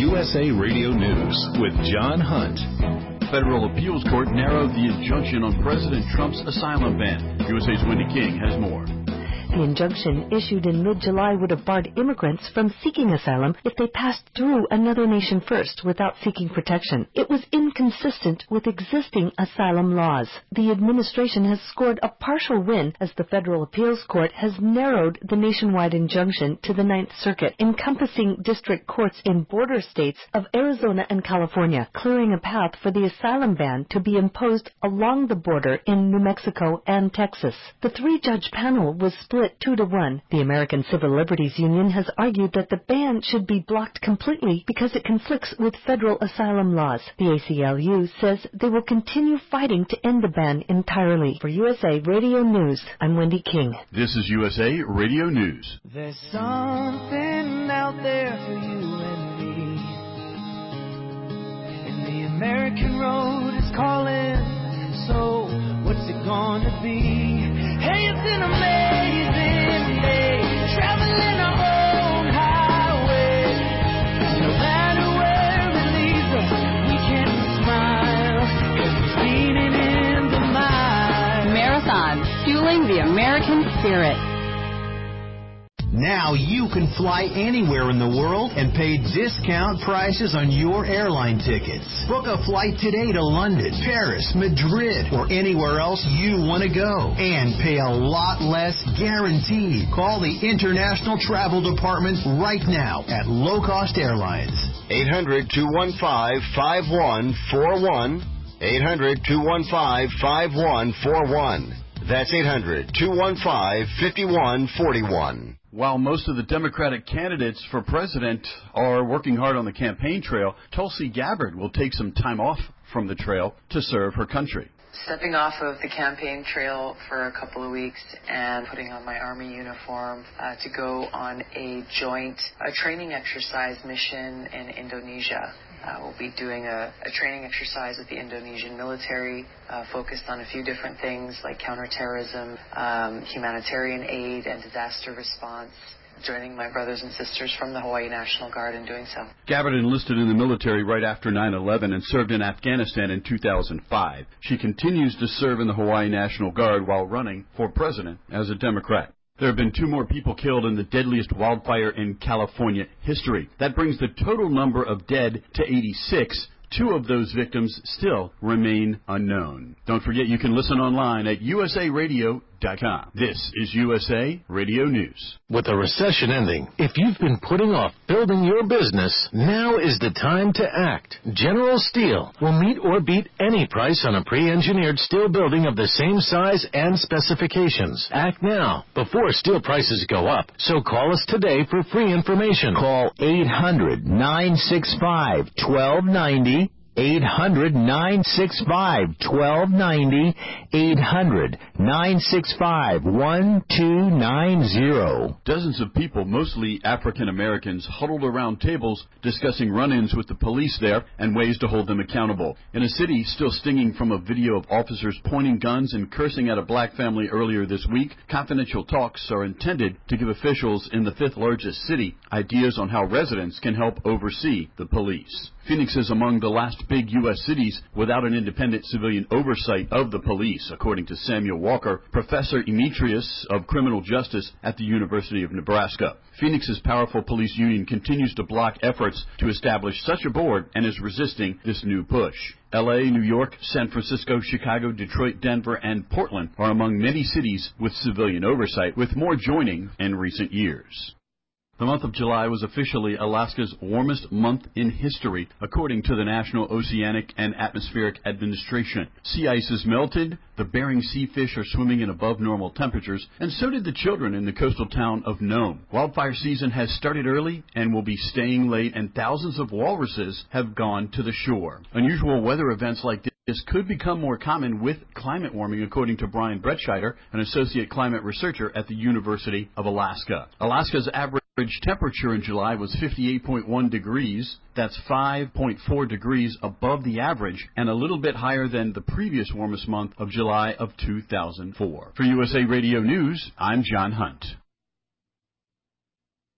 USA Radio News with John Hunt. Federal Appeals Court narrowed the injunction on President Trump's asylum ban. USA's Wendy King has more. The injunction issued in mid-July would have barred immigrants from seeking asylum if they passed through another nation first without seeking protection. It was inconsistent with existing asylum laws. The administration has scored a partial win as the Federal Appeals Court has narrowed the nationwide injunction to the Ninth Circuit, encompassing district courts in border states of Arizona and California, clearing a path for the asylum ban to be imposed along the border in New Mexico and Texas. The three-judge panel was split 2-1. The American Civil Liberties Union has argued that the ban should be blocked completely because it conflicts with federal asylum laws. The ACLU says they will continue fighting to end the ban entirely. For USA Radio News, I'm Wendy King. This is USA Radio News. There's something out there for you and me, and the American road is calling. So what's it gonna be? Hey, it's an amazing day, traveling our own highway. No matter where it leads us, we can smile, 'cause we're leaning in the mile. Marathon, fueling the American spirit. Now you can fly anywhere in the world and pay discount prices on your airline tickets. Book a flight today to London, Paris, Madrid, or anywhere else you want to go. And pay a lot less guaranteed. Call the International Travel Department right now at Low Cost Airlines. 800-215-5141. 800-215-5141. That's 800-215-5141. While most of the Democratic candidates for president are working hard on the campaign trail, Tulsi Gabbard will take some time off from the trail to serve her country. Stepping off of the campaign trail for a couple of weeks and putting on my Army uniform to go on a joint training exercise mission in Indonesia. We'll be doing a training exercise with the Indonesian military focused on a few different things like counterterrorism, humanitarian aid, and disaster response, joining my brothers and sisters from the Hawaii National Guard in doing so. Gabbard enlisted in the military right after 9/11 and served in Afghanistan in 2005. She continues to serve in the Hawaii National Guard while running for president as a Democrat. There have been 2 more people killed in the deadliest wildfire in California history. That brings the total number of dead to 86. 2 of those victims still remain unknown. Don't forget you can listen online at usaradio.com. This is USA Radio News. With the recession ending, if you've been putting off building your business, now is the time to act. General Steel will meet or beat any price on a pre-engineered steel building of the same size and specifications. Act now before steel prices go up. So call us today for free information. Call 800-965-1290. 800-965-1290, 800-965-1290. Dozens of people, mostly African Americans, huddled around tables discussing run-ins with the police there and ways to hold them accountable. In a city still stinging from a video of officers pointing guns and cursing at a black family earlier this week, confidential talks are intended to give officials in the 5th largest city ideas on how residents can help oversee the police. Phoenix is among the last big U.S. cities without an independent civilian oversight of the police, according to Samuel Walker, professor emeritus of criminal justice at the University of Nebraska. Phoenix's powerful police union continues to block efforts to establish such a board and is resisting this new push. L.A., New York, San Francisco, Chicago, Detroit, Denver, and Portland are among many cities with civilian oversight, with more joining in recent years. The month of July was officially Alaska's warmest month in history, according to the National Oceanic and Atmospheric Administration. Sea ice has melted, the Bering Sea fish are swimming in above normal temperatures, and so did the children in the coastal town of Nome. Wildfire season has started early and will be staying late, and thousands of walruses have gone to the shore. Unusual weather events like this could become more common with climate warming, according to Brian Bretscheider, an associate climate researcher at the University of Alaska. Alaska's average temperature in July was 58.1 degrees. That's 5.4 degrees above the average and a little bit higher than the previous warmest month of July of 2004. For USA Radio News, I'm John Hunt.